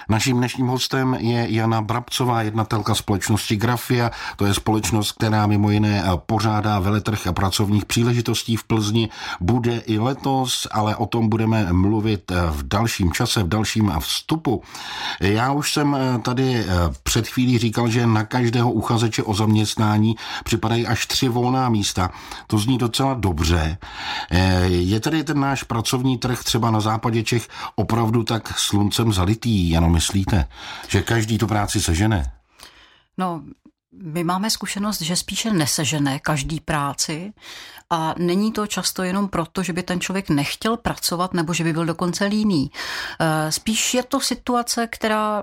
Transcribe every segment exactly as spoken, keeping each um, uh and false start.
Naším dnešním hostem je Jana Brabcová, jednatelka společnosti Grafia. To je společnost, která mimo jiné pořádá veletrh pracovních příležitostí v Plzni. Bude i letos, ale o tom budeme mluvit v dalším čase, v dalším vstupu. Já už jsem tady před chvílí říkal, že na každého uchazeče o zaměstnání připadají až tři volná místa. To zní docela dobře. Je tedy ten náš pracovní trh třeba na západě Čech opravdu tak sluncem zalitý, jenom myslíte, že každý tu práci sežene? No, my máme zkušenost, že spíše nesežené každý práci a není to často jenom proto, že by ten člověk nechtěl pracovat nebo že by byl dokonce líný. Spíš je to situace, která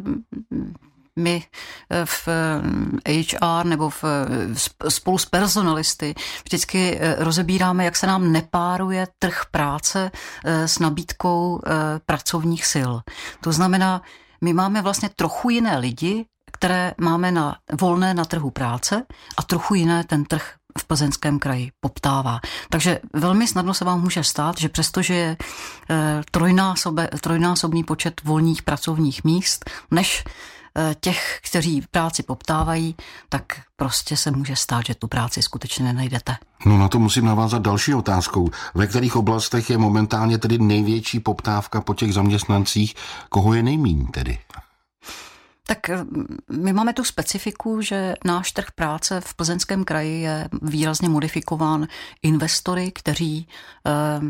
my v H R nebo v, spolu s personalisty vždycky rozebíráme, jak se nám nepáruje trh práce s nabídkou pracovních sil. To znamená, my máme vlastně trochu jiné lidi, které máme na, volné na trhu práce a trochu jiné ten trh v Plzeňském kraji poptává. Takže velmi snadno se vám může stát, že přestože je trojnásobe, trojnásobný počet volných pracovních míst, než těch, kteří práci poptávají, tak prostě se může stát, že tu práci skutečně nenajdete. No na to musím navázat další otázkou. Ve kterých oblastech je momentálně tedy největší poptávka po těch zaměstnancích? Koho je nejmíň tedy? Tak my máme tu specifiku, že náš trh práce v Plzeňském kraji je výrazně modifikován investory, kteří eh,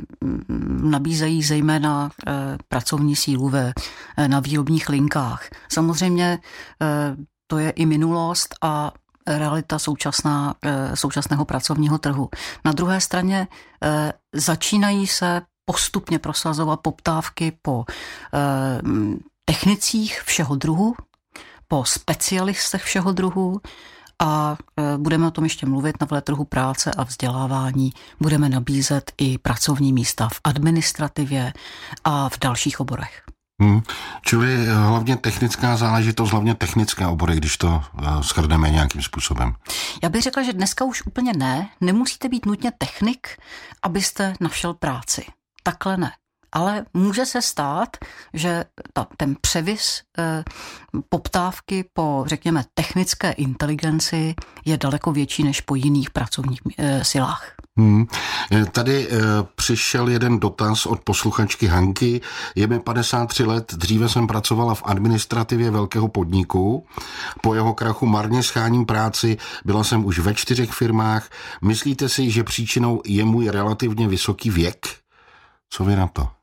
nabízejí zejména eh, pracovní sílu ve, eh, na výrobních linkách. Samozřejmě eh, to je i minulost a realita současná, eh, současného pracovního trhu. Na druhé straně eh, začínají se postupně prosazovat poptávky po eh, technicích všeho druhu, po specialistech všeho druhu a budeme o tom ještě mluvit na veletrhu práce a vzdělávání. Budeme nabízet i pracovní místa v administrativě a v dalších oborech. Hmm. Čili hlavně technická záležitost, hlavně technické obory, když to shrneme nějakým způsobem. Já bych řekla, že dneska už úplně ne. Nemusíte být nutně technik, abyste našel práci. Takhle ne. Ale může se stát, že ta, ten převis e, poptávky po, řekněme, technické inteligenci je daleko větší než po jiných pracovních e, silách. Hmm. Tady e, přišel jeden dotaz od posluchačky Hanky. Je mi padesát tři let, dříve jsem pracovala v administrativě velkého podniku. Po jeho krachu marně scháním práci, byla jsem už ve čtyřech firmách. Myslíte si, že příčinou je můj relativně vysoký věk? Co vy na to?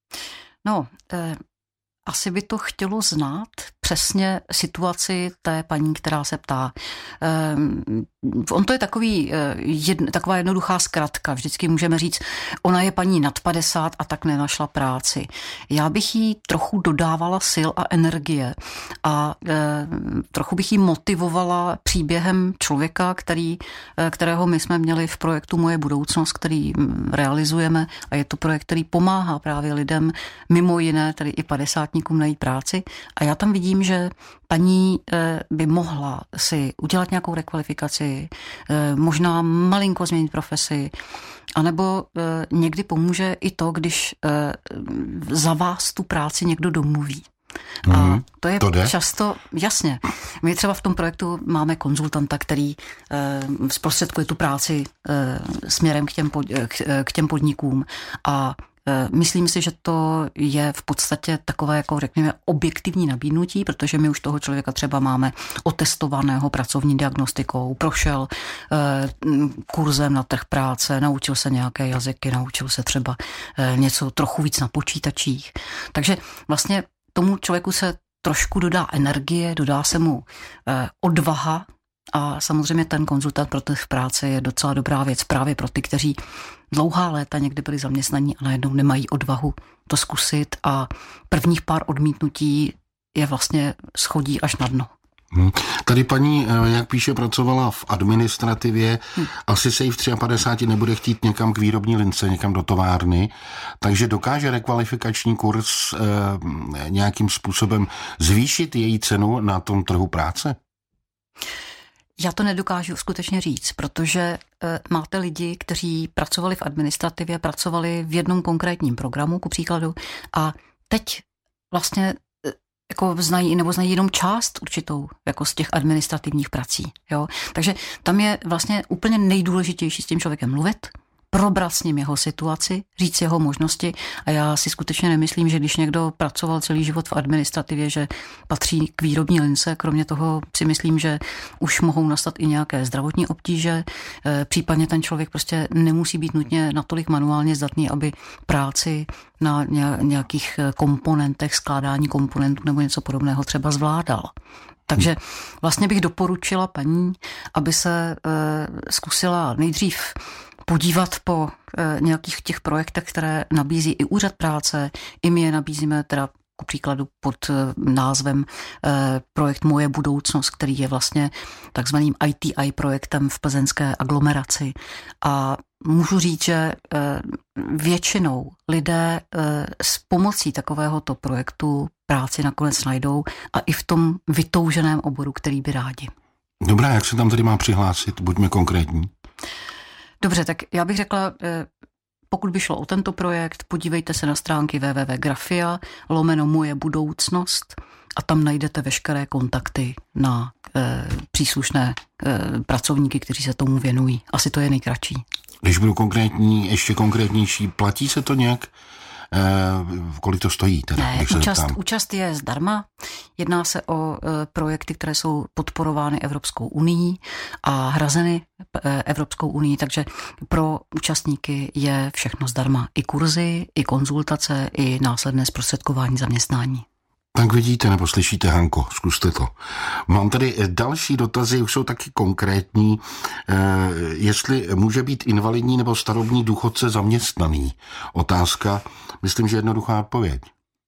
No, eh, asi by to chtělo znát přesně situaci té paní, která se ptá. Eh, on to je takový, eh, jedn, taková jednoduchá zkratka. Vždycky můžeme říct, ona je paní nad padesát a tak nenašla práci. Já bych jí trochu dodávala sil a energie a eh, trochu bych jí motivovala příběhem člověka, který, eh, kterého my jsme měli v projektu Moje budoucnost, který realizujeme a je to projekt, který pomáhá právě lidem mimo jiné, tedy i padesátníkům najít práci a já tam vidím, že paní by mohla si udělat nějakou rekvalifikaci, možná malinko změnit profesi, anebo někdy pomůže i to, když za vás tu práci někdo domluví. A mm, to je to často, jasně, my třeba v tom projektu máme konzultanta, který zprostředkuje tu práci směrem k těm, pod, k těm podnikům a myslím si, že to je v podstatě takové, jako řekněme, objektivní nabídnutí, protože my už toho člověka třeba máme otestovaného pracovní diagnostikou, prošel eh, kurzem na trh práce, naučil se nějaké jazyky, naučil se třeba eh, něco trochu víc na počítačích. Takže vlastně tomu člověku se trošku dodá energie, dodá se mu eh, odvaha a samozřejmě ten konzultant pro trh práce je docela dobrá věc právě pro ty, kteří dlouhá léta někdy byli zaměstnaní a najednou nemají odvahu to zkusit a prvních pár odmítnutí je vlastně schodí až na dno. Hmm. Tady paní, jak píše, pracovala v administrativě, hmm. asi se jí v padesát tři nebude chtít někam k výrobní lince, někam do továrny, takže dokáže rekvalifikační kurz eh, nějakým způsobem zvýšit její cenu na tom trhu práce? Já to nedokážu skutečně říct, protože e, máte lidi, kteří pracovali v administrativě, pracovali v jednom konkrétním programu, ku příkladu, a teď vlastně jako znají nebo znají jenom část určitou jako z těch administrativních prací. Jo? Takže tam je vlastně úplně nejdůležitější s tím člověkem mluvit, probrat s ním jeho situaci, říct jeho možnosti a já si skutečně nemyslím, že když někdo pracoval celý život v administrativě, že patří k výrobní lince, kromě toho si myslím, že už mohou nastat i nějaké zdravotní obtíže, případně ten člověk prostě nemusí být nutně natolik manuálně zdatný, aby práci na nějakých komponentech, skládání komponentů nebo něco podobného třeba zvládal. Takže vlastně bych doporučila paní, aby se zkusila nejdřív podívat po e, nějakých těch projektech, které nabízí i úřad práce, i my je nabízíme teda ku příkladu pod e, názvem e, projekt Moje budoucnost, který je vlastně takzvaným I T I projektem v plzeňské aglomeraci. A můžu říct, že e, většinou lidé e, s pomocí takovéhoto projektu práci nakonec najdou a i v tom vytouženém oboru, který by rádi. Dobrá, jak se tam tedy má přihlásit? Buďme konkrétní. Dobře, tak já bych řekla, pokud by šlo o tento projekt, podívejte se na stránky w w w tečka grafia lomeno moje budoucnost a tam najdete veškeré kontakty na e, příslušné e, pracovníky, kteří se tomu věnují. Asi to je nejkratší. Když budu konkrétní, ještě konkrétnější, platí se to nějak? Eh, kolik to stojí? Teda, ne, účast, účast je zdarma. Jedná se o e, projekty, které jsou podporovány Evropskou unií a hrazeny e, Evropskou unií, takže pro účastníky je všechno zdarma. I kurzy, i konzultace, i následné zprostředkování zaměstnání. Tak vidíte nebo slyšíte, Hanko, zkuste to. Mám tady další dotazy, už jsou taky konkrétní. E, jestli může být invalidní nebo starobní důchodce zaměstnaný? Otázka, myslím, že jednoduchá odpověď.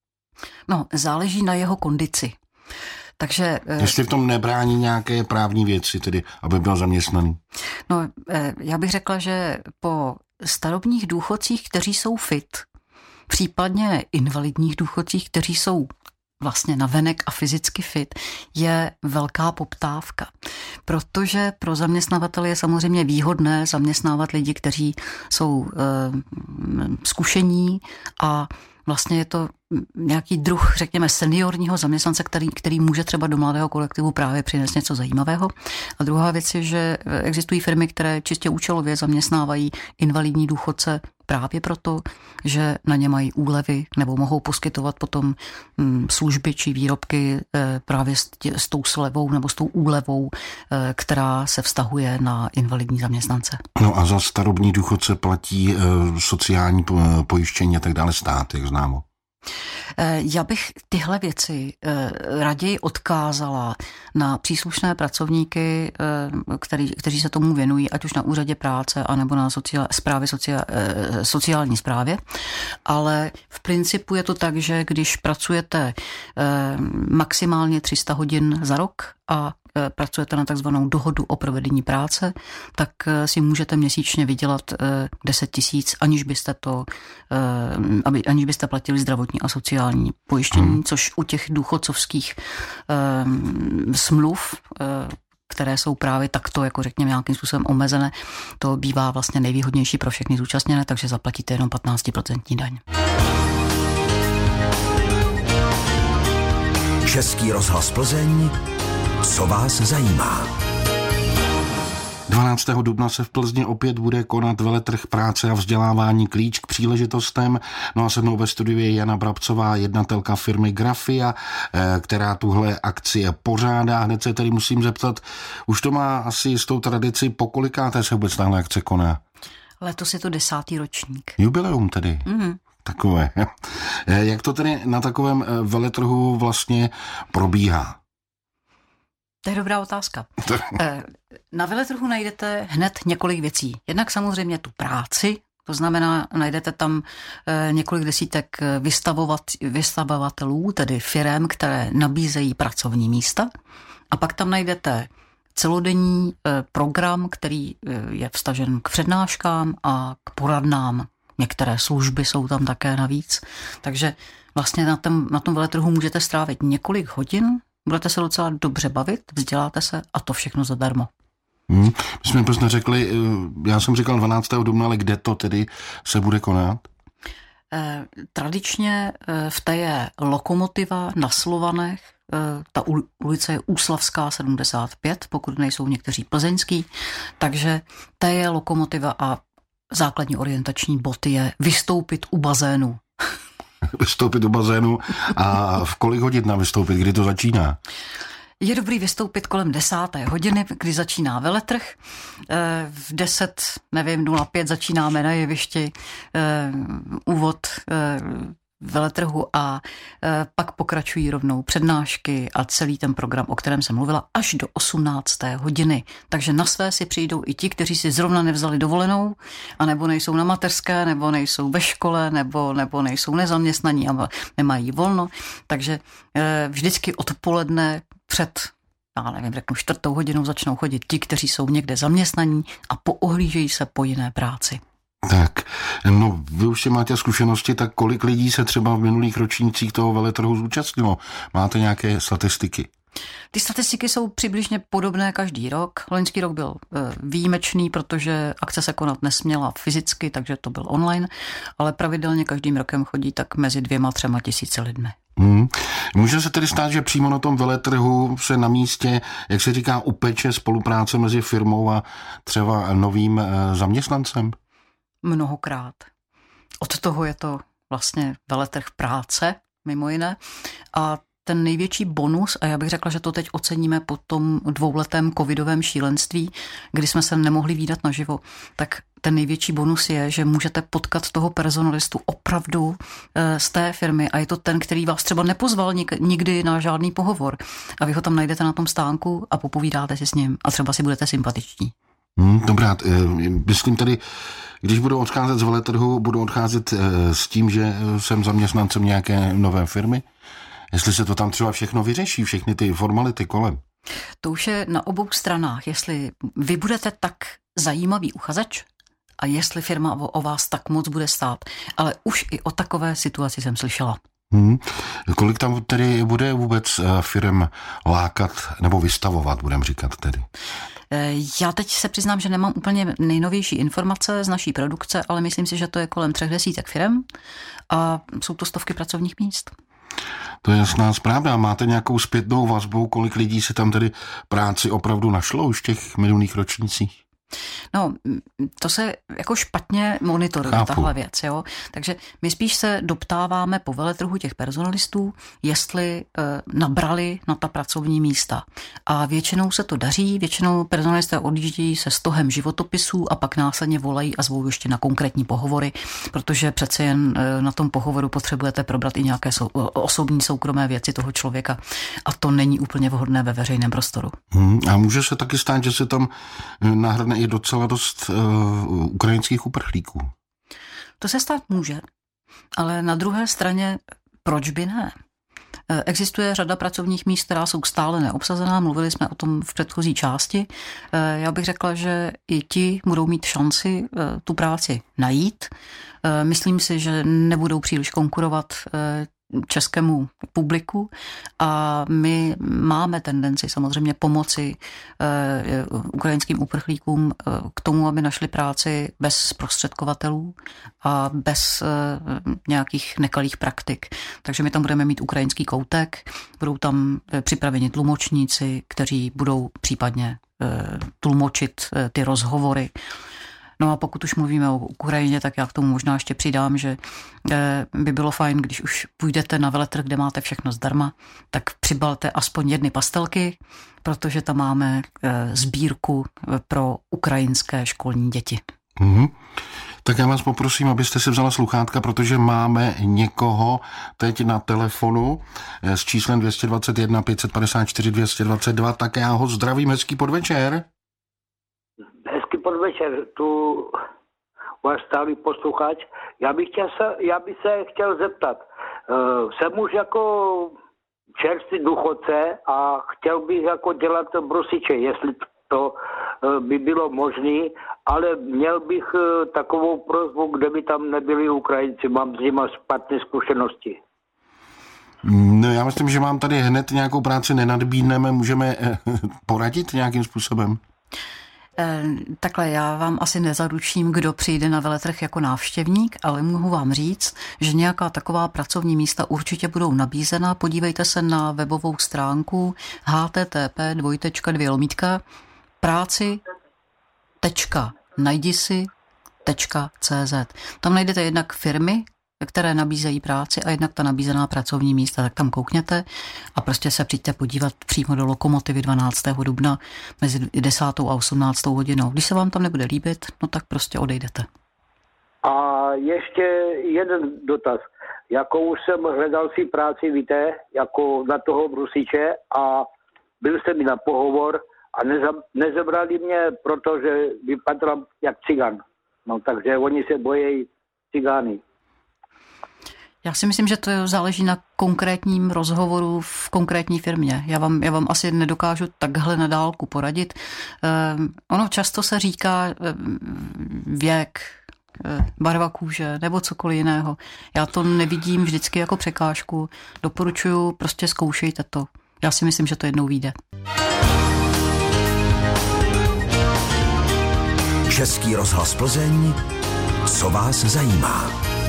No, záleží na jeho kondici. Takže, jestli v tom nebrání nějaké právní věci, tedy aby byl zaměstnaný? No, já bych řekla, že po starobních důchodcích, kteří jsou fit, případně invalidních důchodcích, kteří jsou vlastně navenek a fyzicky fit, je velká poptávka. Protože pro zaměstnavatele je samozřejmě výhodné zaměstnávat lidi, kteří jsou e, zkušení a vlastně je to nějaký druh, řekněme, seniorního zaměstnance, který, který může třeba do mladého kolektivu právě přinést něco zajímavého. A druhá věc je, že existují firmy, které čistě účelově zaměstnávají invalidní důchodce právě proto, že na ně mají úlevy nebo mohou poskytovat potom služby či výrobky právě s, tě, s tou slevou nebo s tou úlevou, která se vztahuje na invalidní zaměstnance. No a za starobní důchodce platí sociální pojištění a tak dále stát, jak známo. Já bych tyhle věci raději odkázala na příslušné pracovníky, který, kteří se tomu věnují, ať už na úřadě práce, anebo na sociál, správě, sociál, sociální správě. Ale v principu je to tak, že když pracujete maximálně tři sta hodin za rok a pracujete na takzvanou dohodu o provedení práce, tak si můžete měsíčně vydělat deset tisíc, aniž byste to, aniž byste platili zdravotní a sociální pojištění, hmm. což u těch důchodcovských smluv, které jsou právě takto, jako řekněme, nějakým způsobem omezené, to bývá vlastně nejvýhodnější pro všechny zúčastněné, takže zaplatíte jenom patnáct procent daň. Český rozhlas Plzeň. Co vás zajímá? dvanáctého dubna se v Plzni opět bude konat veletrh práce a vzdělávání Klíč k příležitostem. No a se mnou ve studiu je Jana Brabcová, jednatelka firmy Grafia, která tuhle akci pořádá. Hned se tedy musím zeptat, už to má asi jistou tradici, po kolikáté se vůbec tahle akce koná? Letos je to desátý ročník. Jubileum tedy. Mm. Takové. Jak to tedy na takovém veletrhu vlastně probíhá? To je dobrá otázka. Na veletrhu najdete hned několik věcí. Jednak samozřejmě tu práci, to znamená, najdete tam několik desítek vystavovat, vystavovatelů, tedy firem, které nabízejí pracovní místa. A pak tam najdete celodenní program, který je vztažen k přednáškám a k poradnám. Některé služby jsou tam také navíc. Takže vlastně na tom, na tom veletrhu můžete strávit několik hodin, budete se docela dobře bavit, vzděláte se a to všechno zadarmo. Hmm. My jsme prostě řekli, já jsem říkal dvanáctého dubna, ale kde to tedy se bude konat? Tradičně v té je lokomotiva na Slovanech, ta ulice je Úslavská sedmdesát pět, pokud nejsou někteří plzeňský, takže to je lokomotiva a základní orientační bod je vystoupit u bazénu. Vystoupit u bazénu a v kolik hodin na vystoupit, kdy to začíná? Je dobrý vystoupit kolem desáté hodiny, kdy začíná veletrh. V deset, nevím, nula pět začínáme na jevišti úvod veletrhu a pak pokračují rovnou přednášky a celý ten program, o kterém jsem mluvila, až do osmnácté hodiny. Takže na své si přijdou i ti, kteří si zrovna nevzali dovolenou, anebo nejsou na mateřské, nebo nejsou ve škole, nebo, nebo nejsou nezaměstnaní a nemají volno. Takže vždycky odpoledne před, já nevím, řeknu čtvrtou hodinou začnou chodit ti, kteří jsou někde zaměstnaní a poohlížejí se po jiné práci. Tak, no vy už si máte zkušenosti, tak kolik lidí se třeba v minulých ročnících toho veletrhu zúčastnilo? Máte nějaké statistiky? Ty statistiky jsou přibližně podobné každý rok. Loňský rok byl výjimečný, protože akce se konat nesměla fyzicky, takže to byl online, ale pravidelně každým rokem chodí tak mezi dvěma, třema tisíce lidmi. Hmm. Může se tedy stát, že přímo na tom veletrhu se na místě, jak se říká, upeče spolupráce mezi firmou a třeba novým zaměstnancem? Mnohokrát. Od toho je to vlastně veletrh práce, mimo jiné. A ten největší bonus, a já bych řekla, že to teď oceníme po tom dvouletém covidovém šílenství, kdy jsme se nemohli vídat naživo, tak ten největší bonus je, že můžete potkat toho personalistu opravdu z té firmy a je to ten, který vás třeba nepozval nikdy na žádný pohovor a vy ho tam najdete na tom stánku a popovídáte si s ním a třeba si budete sympatičtí. Hmm, dobrá, myslím tedy, když budu odcházet z veletrhu, budu odcházet s tím, že jsem zaměstnancem nějaké nové firmy? Jestli se to tam třeba všechno vyřeší, všechny ty formality kolem? To už je na obou stranách, jestli vy budete tak zajímavý uchazeč a jestli firma o, o vás tak moc bude stát. Ale už i o takové situaci jsem slyšela. Hmm. Kolik tam tedy bude vůbec firem lákat nebo vystavovat, budeme říkat tedy? Já teď se přiznám, že nemám úplně nejnovější informace z naší produkce, ale myslím si, že to je kolem třech desítek firem a jsou to stovky pracovních míst. To je jasná zpráva. Máte nějakou zpětnou vazbu, kolik lidí si tam tedy práci opravdu našlo už v těch minulých ročnících? No, to se jako špatně monitoruje, tahle věc, jo. Takže my spíš se doptáváme po veletrhu těch personalistů, jestli e, nabrali na ta pracovní místa. A většinou se to daří, většinou personalisté odjíždějí se stohem životopisů a pak následně volají a zvou ještě na konkrétní pohovory, protože přece jen e, na tom pohovoru potřebujete probrat i nějaké sou, osobní soukromé věci toho člověka a to není úplně vhodné ve veřejném prostoru. Hmm, a může se taky stát, že se tam nahrne i docela dost uh, ukrajinských uprchlíků. To se stát může, ale na druhé straně proč by ne? Existuje řada pracovních míst, která jsou stále neobsazená, mluvili jsme o tom v předchozí části. Já bych řekla, že i ti budou mít šanci tu práci najít. Myslím si, že nebudou příliš konkurovat českému publiku a my máme tendenci samozřejmě pomoci uh, ukrajinským uprchlíkům uh, k tomu, aby našli práci bez zprostředkovatelů a bez uh, nějakých nekalých praktik. Takže my tam budeme mít ukrajinský koutek, budou tam uh, připraveni tlumočníci, kteří budou případně uh, tlumočit uh, ty rozhovory. No a pokud už mluvíme o Ukrajině, tak já k tomu možná ještě přidám, že by bylo fajn, když už půjdete na veletrh, kde máte všechno zdarma, tak přibalte aspoň jedny pastelky, protože tam máme sbírku pro ukrajinské školní děti. Mm-hmm. Tak já vás poprosím, abyste si vzala sluchátka, protože máme někoho teď na telefonu s číslem dvě stě dvacet jedna pět set padesát čtyři dvě stě dvacet dva, tak já ho zdravím, hezký podvečer. Podvečer, tu váš stálý posluchač. Já bych, chtěl se, já bych se chtěl zeptat. Uh, jsem už jako čerstvý důchodce a chtěl bych jako dělat brusiče, jestli to uh, by bylo možné, ale měl bych uh, takovou prosbu, kde by tam nebyli Ukrajinci. Mám s nimi špatné zkušenosti. No, já myslím, že vám tady hned nějakou práci nenadbídneme. Můžeme poradit nějakým způsobem? E, takhle já vám asi nezaručím, kdo přijde na veletrh jako návštěvník, ale mohu vám říct, že nějaká taková pracovní místa určitě budou nabízena. Podívejte se na webovou stránku http dvojtečka dvě lomítka práci tečka najdi si tečka cz. Tam najdete jednak firmy, které nabízejí práci a jednak ta nabízená pracovní místa, tak tam koukněte a prostě se přijďte podívat přímo do Lokomotivy dvanáctého dubna mezi desátou a osmnáctou hodinou. Když se vám tam nebude líbit, no tak prostě odejdete. A ještě jeden dotaz. Jako už jsem hledal si práci, víte, jako na toho brusiče a byl jsem mi na pohovor a neza, nezebrali mě, protože vypadám jak cigan. No takže oni se bojí cigány. Já si myslím, že to záleží na konkrétním rozhovoru v konkrétní firmě. Já vám, já vám asi nedokážu takhle na dálku poradit. Eh, ono často se říká eh, věk, eh, barva kůže nebo cokoliv jiného. Já to nevidím vždycky jako překážku. Doporučuju, prostě zkoušejte to. Já si myslím, že to jednou vyjde. Český rozhlas Plzeň, co vás zajímá?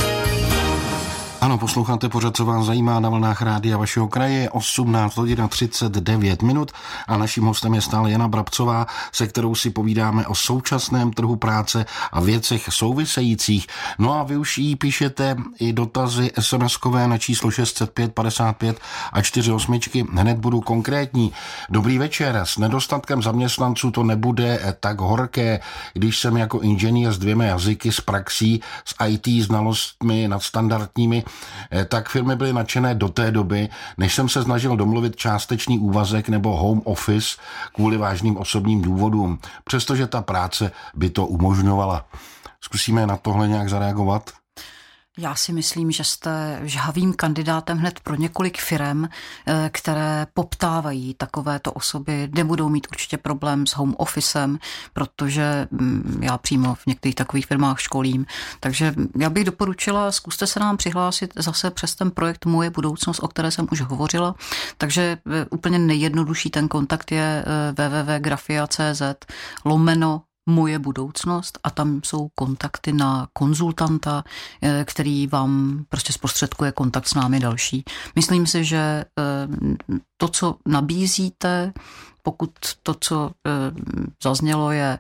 Ano, posloucháte pořad, co vás zajímá na vlnách rádia vašeho kraje, osmnáct hodin a třicet devět minut a naším hostem je stále Jana Brabcová, se kterou si povídáme o současném trhu práce a věcech souvisejících. No a vy už jí píšete i dotazy es em eskové na číslo šest set pět padesát pět a čtyři osmičky. Hned budu konkrétní. Dobrý večer, s nedostatkem zaměstnanců to nebude tak horké, když jsem jako inženýr s dvěma jazyky, s praxí, s í té znalostmi nadstandardními, tak firmy byly nadšené do té doby, než jsem se snažil domluvit částečný úvazek nebo home office kvůli vážným osobním důvodům, přestože ta práce by to umožňovala. Zkusíme na tohle nějak zareagovat? Já si myslím, že jste žhavým kandidátem hned pro několik firem, které poptávají takovéto osoby. Nebudou mít určitě problém s home officem, protože já přímo v některých takových firmách školím. Takže já bych doporučila, zkuste se nám přihlásit zase přes ten projekt Moje budoucnost, o které jsem už hovořila. Takže úplně nejjednodušší ten kontakt je www tečka grafia tečka cz lomeno Moje budoucnost a tam jsou kontakty na konzultanta, který vám prostě zprostředkuje kontakt s námi další. Myslím si, že to, co nabízíte, pokud to, co zaznělo, je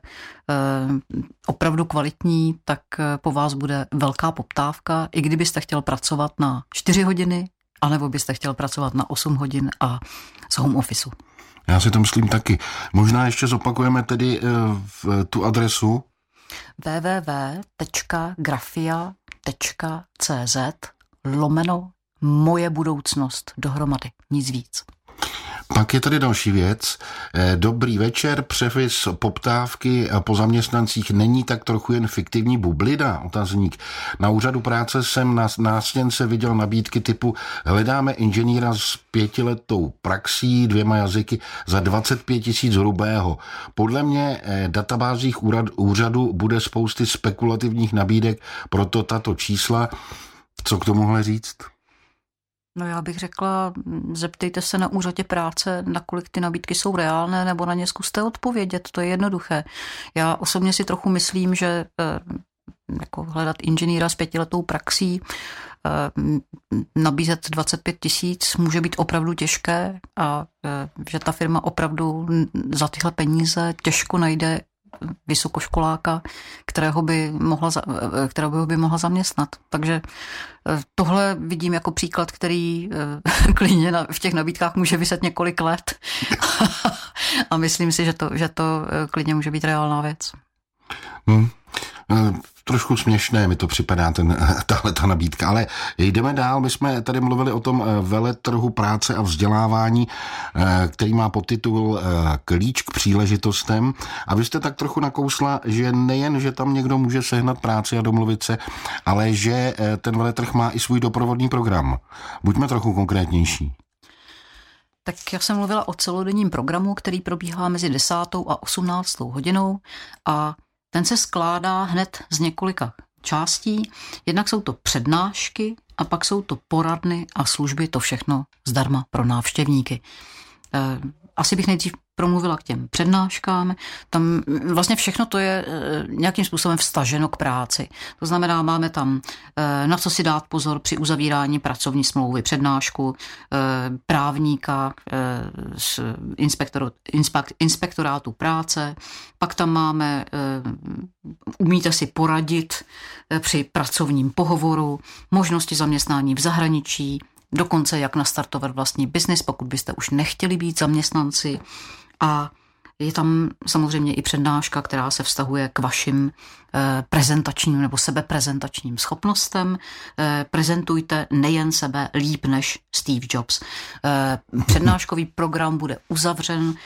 opravdu kvalitní, tak po vás bude velká poptávka, i kdybyste chtěl pracovat na čtyři hodiny, anebo byste chtěl pracovat na osm hodin a z home officeu. Já si to myslím taky. Možná ještě zopakujeme tedy uh, tu adresu. www tečka grafia tečka cz lomeno Moje budoucnost dohromady. Nic víc. Pak je tady další věc. Dobrý večer, převis poptávky po zaměstnancích není tak trochu jen fiktivní bublina? Otazník. Na úřadu práce jsem na nástěnce viděl nabídky typu hledáme inženýra s pětiletou praxí, dvěma jazyky za dvacet pět tisíc hrubého. Podle mě databázích úřadu bude spousty spekulativních nabídek, proto tato čísla. Co k tomuhle říct? No já bych řekla, zeptejte se na úřadě práce, nakolik ty nabídky jsou reálné, nebo na ně zkuste odpovědět, to je jednoduché. Já osobně si trochu myslím, že jako hledat inženýra s pětiletou praxí, nabízet dvacet pět tisíc může být opravdu těžké a že ta firma opravdu za tyhle peníze těžko najde vysokoškoláka, kterého by mohla, kterého by mohla zaměstnat. Takže tohle vidím jako příklad, který klidně v těch nabídkách může viset několik let. A myslím si, že to, že to klidně může být reálná věc. Hmm. Trošku směšné mi to připadá, ten, tahle ta nabídka, ale jdeme dál. My jsme tady mluvili o tom veletrhu práce a vzdělávání, který má podtitul Klíč k příležitostem a vy jste tak trochu nakousla, že nejen, že tam někdo může sehnat práci a domluvit se, ale že ten veletrh má i svůj doprovodný program. Buďme trochu konkrétnější. Tak já jsem mluvila o celodenním programu, který probíhá mezi desátou a osmnáctou hodinou a ten se skládá hned z několika částí. Jednak jsou to přednášky a pak jsou to poradny a služby, to všechno zdarma pro návštěvníky. Asi bych nejdřív promluvila k těm přednáškám. Tam vlastně všechno to je nějakým způsobem vstaženo k práci. To znamená, máme tam na co si dát pozor při uzavírání pracovní smlouvy, přednášku, právníka z inspektoru, inspektorátu práce, pak tam máme umíte si poradit při pracovním pohovoru, možnosti zaměstnání v zahraničí, dokonce jak nastartovat vlastní biznis, pokud byste už nechtěli být zaměstnanci. A je tam samozřejmě i přednáška, která se vztahuje k vašim prezentačním nebo sebeprezentačním schopnostem. Prezentujte nejen sebe líp než Steve Jobs. Přednáškový program bude uzavřen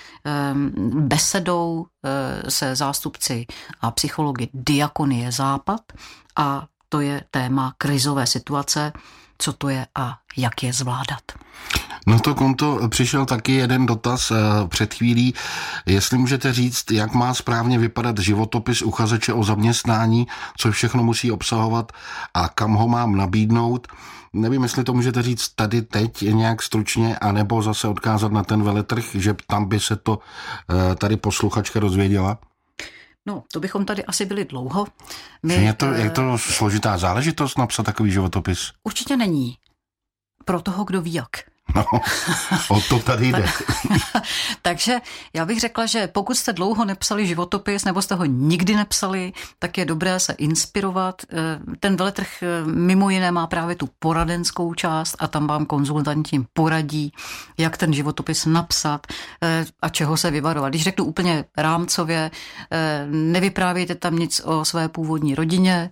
besedou se zástupci a psychologi Diakonie Západ a to je téma krizové situace, co to je a jak je zvládat. No to konto přišel taky jeden dotaz před chvílí. Jestli můžete říct, jak má správně vypadat životopis uchazeče o zaměstnání, co všechno musí obsahovat a kam ho mám nabídnout. Nevím, jestli to můžete říct tady teď nějak stručně, anebo zase odkázat na ten veletrh, že tam by se to tady posluchačka dozvěděla. No, to bychom tady asi byli dlouho. My, je, to, je to složitá záležitost napsat takový životopis? Určitě není. Pro toho, kdo ví jak. No, o to tady jde. Takže já bych řekla, že pokud jste dlouho nepsali životopis, nebo jste ho nikdy nepsali, tak je dobré se inspirovat. Ten veletrh mimo jiné má právě tu poradenskou část a tam vám konzultanti poradí, jak ten životopis napsat a čeho se vyvarovat. Když řeknu úplně rámcově, nevyprávějte tam nic o své původní rodině,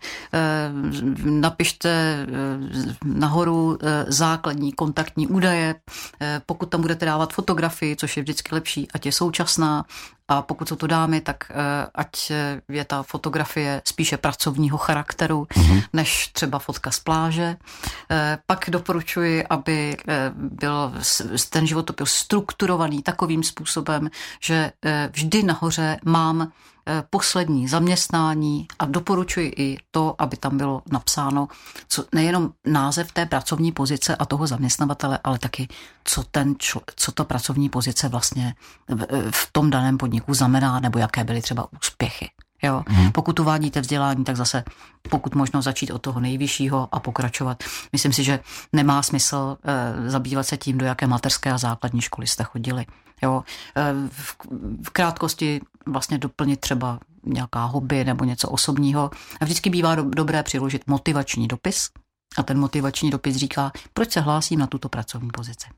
napište nahoru základní kontaktní údaje, pokud tam budete dávat fotografii, což je vždycky lepší, ať je současná, a pokud jsou to dámy, tak ať je ta fotografie spíše pracovního charakteru, mm-hmm. než třeba fotka z pláže. Pak doporučuji, aby byl ten životopis strukturovaný takovým způsobem, že vždy nahoře mám poslední zaměstnání a doporučuji i to, aby tam bylo napsáno co, nejenom název té pracovní pozice a toho zaměstnavatele, ale taky, co, ten čl, co ta pracovní pozice vlastně v, v tom daném podniku znamená, nebo jaké byly třeba úspěchy. Jo? Hmm. Pokud uvádíte vzdělání, tak zase pokud možno začít od toho nejvyššího a pokračovat. Myslím si, že nemá smysl e, zabývat se tím, do jaké mateřské a základní školy jste chodili. Jo? E, v, v krátkosti vlastně doplnit třeba nějaká hobby nebo něco osobního. A vždycky bývá do, dobré přiložit motivační dopis a ten motivační dopis říká, proč se hlásím na tuto pracovní pozici.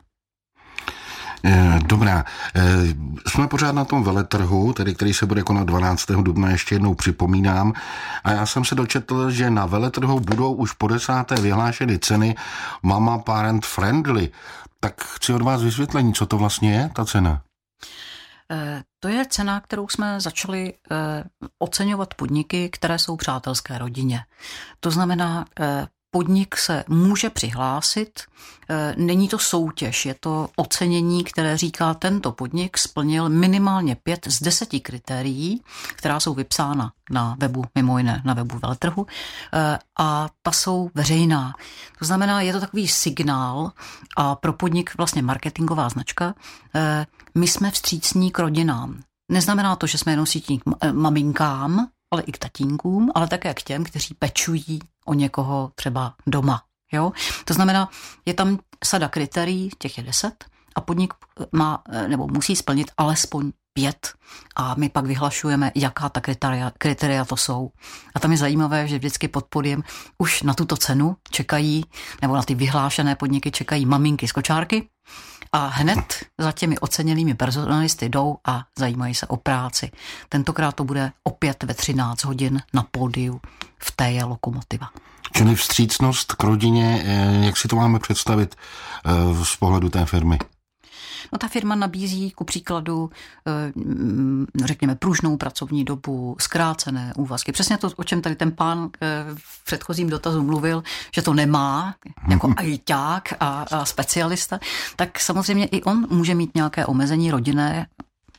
Dobrá, jsme pořád na tom veletrhu, tedy který se bude konat dvanáctého dubna, ještě jednou připomínám. A já jsem se dočetl, že na veletrhu budou už po desáté vyhlášeny ceny Mama Parent Friendly. Tak chci od vás vysvětlení, co to vlastně je, ta cena? To je cena, kterou jsme začali oceňovat podniky, které jsou přátelské rodině. To znamená, podnik se může přihlásit, není to soutěž, je to ocenění, které říká, tento podnik splnil minimálně pět z deseti kritérií, která jsou vypsána na webu, mimo jiné na webu veletrhu, a ta jsou veřejná. To znamená, je to takový signál a pro podnik vlastně marketingová značka, my jsme vstřícní k rodinám. Neznamená to, že jsme jenom sítí k maminkám, ale i k tatínkům, ale také k těm, kteří pečují o někoho třeba doma. Jo? To znamená, je tam sada kritérií, těch je deset a podnik má nebo musí splnit alespoň pět a my pak vyhlašujeme, jaká ta kritéria, kritéria to jsou. A tam je zajímavé, že vždycky pod podjem už na tuto cenu čekají, nebo na ty vyhlášené podniky čekají maminky z kočárky a hned za těmi oceněnými personalisty jdou a zajímají se o práci. Tentokrát to bude opět ve třináct hodin na pódiu v té je Lokomotiva. Čili vstřícnost k rodině, jak si to máme představit z pohledu té firmy? No, ta firma nabízí ku příkladu, řekněme, pružnou pracovní dobu, zkrácené úvazky. Přesně to, o čem tady ten pán v předchozím dotazu mluvil, že to nemá jako ajťák a, a specialista, tak samozřejmě i on může mít nějaké omezení rodinné,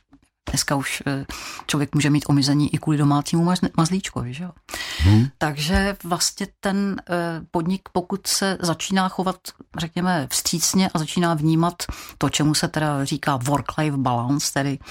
Dneska už člověk může mít omezení i kvůli domácímu mazlíčkovi, že jo? Hmm. Takže vlastně ten podnik, pokud se začíná chovat, řekněme, vstřícně a začíná vnímat to, čemu se teda říká work-life balance, tedy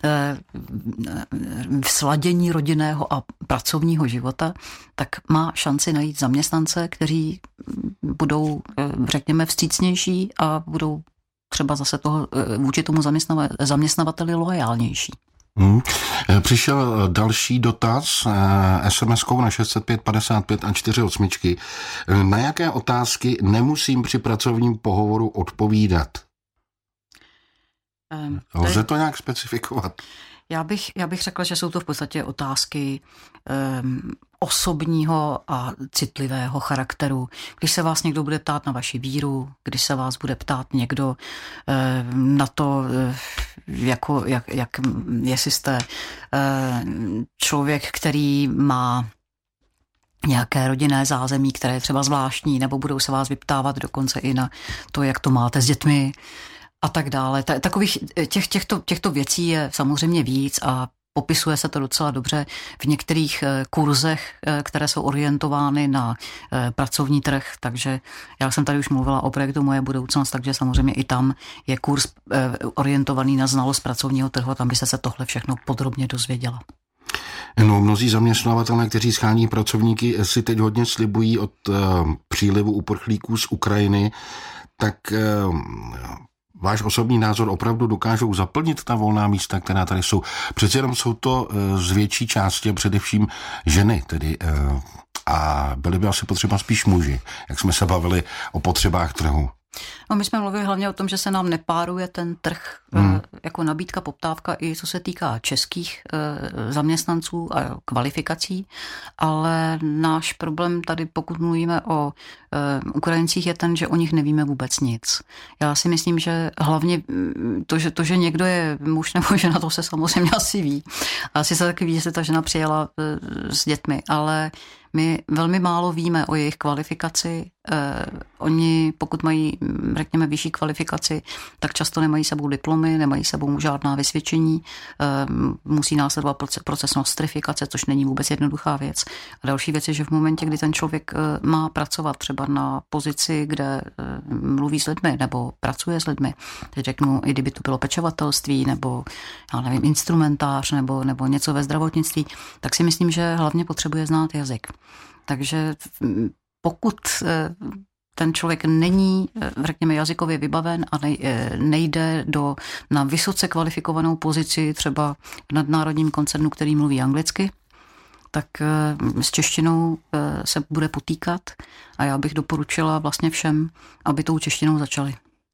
sladění rodinného a pracovního života, tak má šanci najít zaměstnance, kteří budou, řekněme, vstřícnější a budou třeba zase toho vůči tomu zaměstnavateli loajálnější. Hmm. Přišel další dotaz es em eskou na šest set pět padesát pět a čtyři osmičky. Na jaké otázky nemusím při pracovním pohovoru odpovídat? Um, Lze to nějak specifikovat? Já bych, já bych řekla, že jsou to v podstatě otázky um, osobního a citlivého charakteru. Když se vás někdo bude ptát na vaši víru, když se vás bude ptát někdo um, na to, jako, jak, jak, jestli jste um, člověk, který má nějaké rodinné zázemí, které je třeba zvláštní, nebo budou se vás vyptávat dokonce i na to, jak to máte s dětmi, a tak dále. Takových těch, těchto, těchto věcí je samozřejmě víc a popisuje se to docela dobře v některých kurzech, které jsou orientovány na pracovní trh, takže já jsem tady už mluvila o projektu Moje budoucnost, takže samozřejmě i tam je kurz orientovaný na znalost pracovního trhu a tam byste se tohle všechno podrobně dozvěděla. No, mnozí zaměstnavatelé, kteří schání pracovníky, si teď hodně slibují od přílivu uprchlíků z Ukrajiny, tak váš osobní názor, opravdu dokážou zaplnit ta volná místa, která tady jsou? Přeci jenom jsou to z větší části především ženy, tedy a byly by asi potřeba spíš muži, jak jsme se bavili o potřebách trhu. No, my jsme mluvili hlavně o tom, že se nám nepáruje ten trh hmm. jako nabídka, poptávka i co se týká českých zaměstnanců a kvalifikací, ale náš problém tady, pokud mluvíme o Ukrajincích, je ten, že o nich nevíme vůbec nic. Já si myslím, že hlavně to, že, to, že někdo je muž nebo žena, to se samozřejmě asi ví. Asi se taky ví, že ta žena přijela s dětmi, ale my velmi málo víme o jejich kvalifikaci. Eh, oni, pokud mají, řekněme, vyšší kvalifikaci, tak často nemají sebou diplomy, nemají sebou žádná vysvědčení, eh, musí následovat proces, proces nostrifikace, což není vůbec jednoduchá věc. A další věc je, že v momentě, kdy ten člověk eh, má pracovat třeba na pozici, kde eh, mluví s lidmi nebo pracuje s lidmi, teď řeknu, i kdyby to bylo pečovatelství nebo, já nevím, instrumentář nebo, nebo něco ve zdravotnictví, tak si myslím, že hlavně potřebuje znát jazyk. Takže pokud ten člověk není, řekněme, jazykově vybaven a nejde do, na vysoce kvalifikovanou pozici třeba v nadnárodním koncernu, který mluví anglicky, tak s češtinou se bude potýkat a já bych doporučila vlastně všem, aby tou češtinou začali.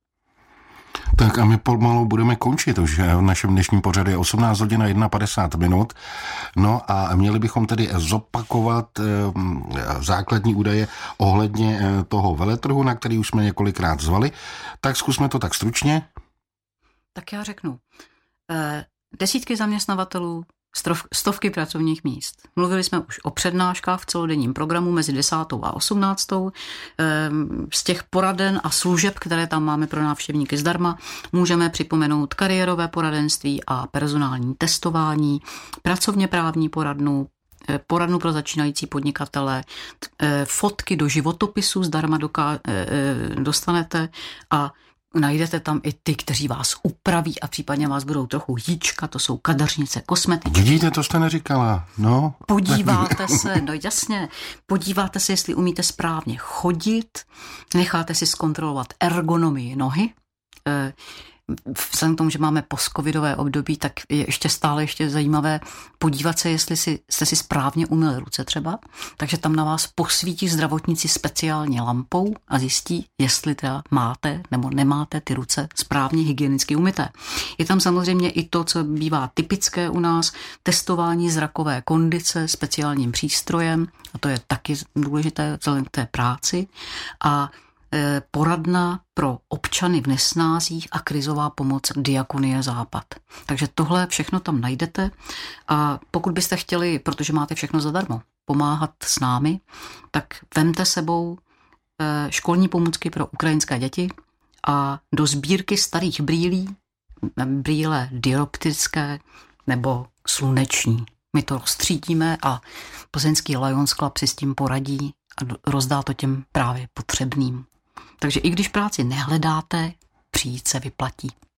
Tak a my pomalu budeme končit, už v našem dnešním pořadu je osmnáct hodin a padesát jedna minut. No a měli bychom tedy zopakovat základní údaje ohledně toho veletrhu, na který už jsme několikrát zvali. Tak zkusme to tak stručně. Tak já řeknu. Desítky zaměstnavatelů, stovky pracovních míst. Mluvili jsme už o přednáškách v celodenním programu mezi desátou a osmnáctou. Z těch poraden a služeb, které tam máme pro návštěvníky zdarma, můžeme připomenout kariérové poradenství a personální testování, pracovně právní poradnu, poradnu pro začínající podnikatele, fotky do životopisu zdarma doká- dostanete a najdete tam i ty, kteří vás upraví a případně vás budou trochu jíčka, to jsou kadeřnice, kosmetičky. Vidíte, to jste neříkala, no. Podíváte se, no jasně, podíváte se, jestli umíte správně chodit, necháte si zkontrolovat ergonomii nohy. Vzhledem k tomu, že máme postcovidové období, tak je ještě stále ještě zajímavé podívat se, jestli si, jste si správně umyli ruce třeba. Takže tam na vás posvítí zdravotníci speciálně lampou a zjistí, jestli teda máte nebo nemáte ty ruce správně hygienicky umyté. Je tam samozřejmě i to, co bývá typické u nás, testování zrakové kondice speciálním přístrojem, a to je taky důležité vzhledem k té práci, a poradna pro občany v nesnázích a krizová pomoc Diakonie Západ. Takže tohle všechno tam najdete a pokud byste chtěli, protože máte všechno zadarmo, pomáhat s námi, tak vemte sebou školní pomůcky pro ukrajinské děti a do sbírky starých brýlí, brýle dioptrické, nebo sluneční. My to rozstřídíme a plzeňský Lions Club si s tím poradí a rozdá to těm právě potřebným. Takže i když práci nehledáte, přijít se vyplatí.